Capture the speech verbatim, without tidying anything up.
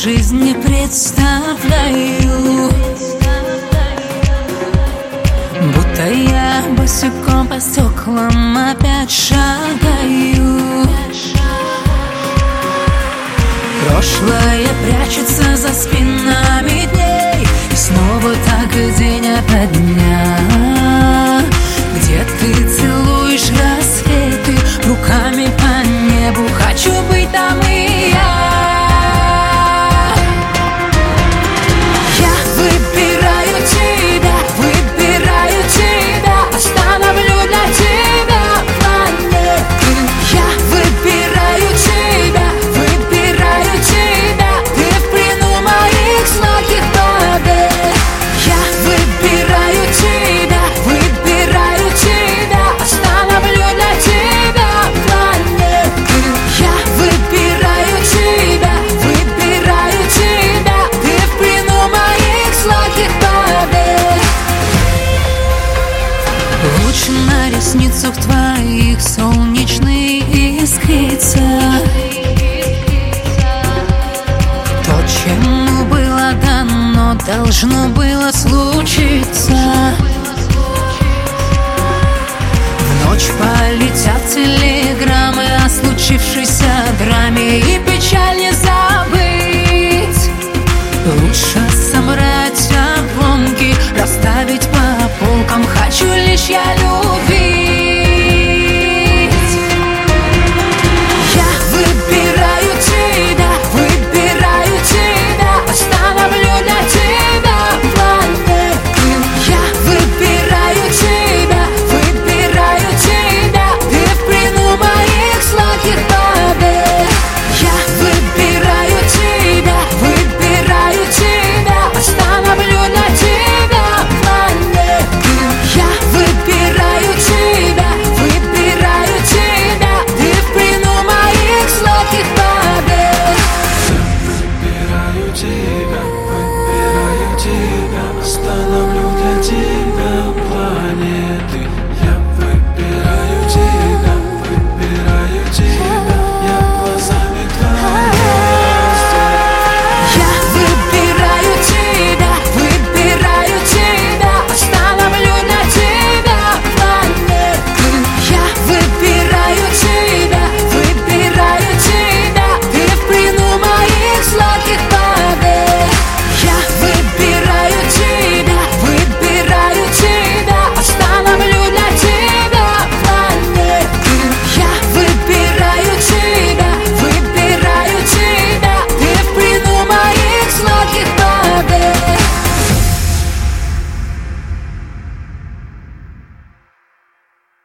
жизнь не представляю, будто я босиком по стеклам опять шагаю. Прошлое прячется за спинами дней, и снова так день ото дня, где ты целуешь рассветы руками по небу. Хочу быть там и я. Я выбираю тебя, выбираю тебя, остановлю для тебя планеты. Я выбираю тебя, выбираю тебя, ты в плену моих сладких побед. Я выбираю тебя, выбираю тебя, остановлю для тебя планеты. Я выбираю тебя, выбираю тебя, ты в плену моих сладких побед. Луч на ресницах твоих солнечный искрится. То, чему было дано, должно было случиться.